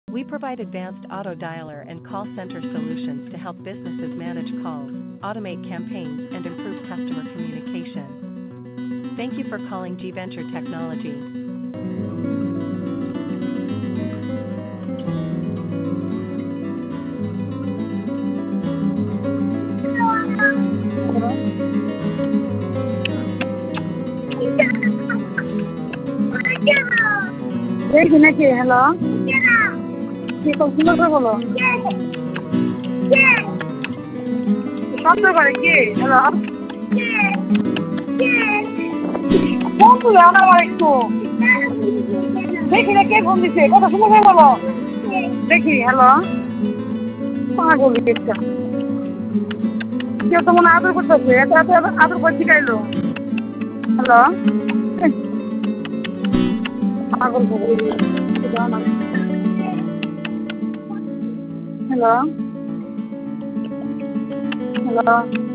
We provide advanced auto dialer and call center solutions to help businesses manage calls, automate campaigns, and improve customer communication. Thank you for calling G Venture Technology. দেখি নাকি hello কি সুন্দর করে বলো শব্দ করে কি hello phone তুলে আনা আমার একটু দেখি না কে ফোন দিচ্ছে কথা সুন্দর করে বলো দেখি হ্যালো পাগল একটা কেউ তো মনে আদর করতেছে এত এত আদর করে শিখাইলো হ্যালো পাগল হ্যালো হ্যালো